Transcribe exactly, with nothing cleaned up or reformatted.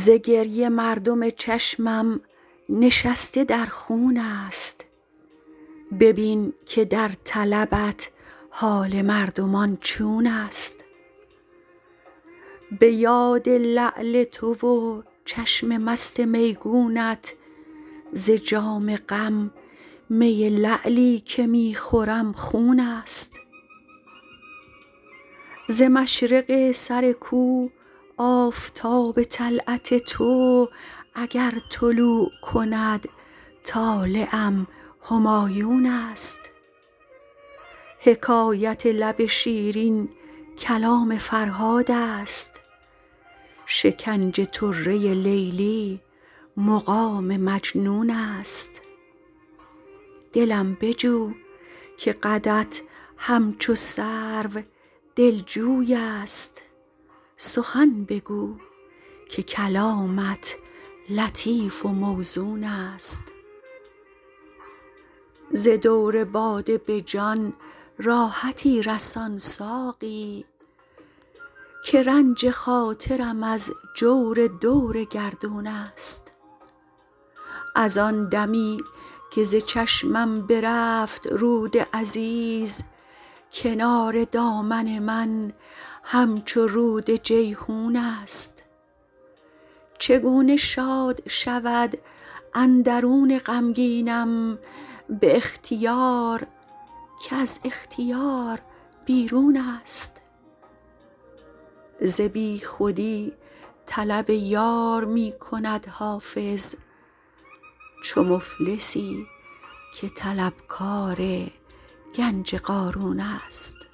ز گریه مردم چشمم نشسته در خون است، ببین که در طلبت حال مردمان چون است. به یاد لعل تو و چشم مست میگونت، ز جام غم می لعلی که می خورم خون است. ز مشرق سر کو آفتاب طلعت تو، اگر طلوع کند طالعم همایون است. حکایت لب شیرین کلام فرهاد است، شکنج طره لیلی مقام مجنون است. دلم بجو که قدت همچو سرو دلجوی است، سخن بگو که کلامت لطیف و موزون است. ز دور باده به جان راحتی رسان ساقی، که رنج خاطرم از جور دور گردون است. از آن دمی که ز چشمم برفت رود عزیز، کنار دامن من همچو رود جیحون است. چگونه شاد شود اندرون غمگینم به اختیار، کز اختیار بیرون است. ز بی خودی طلب یار می کند حافظ، چو مفلسی که طلبکار گنج قارون است.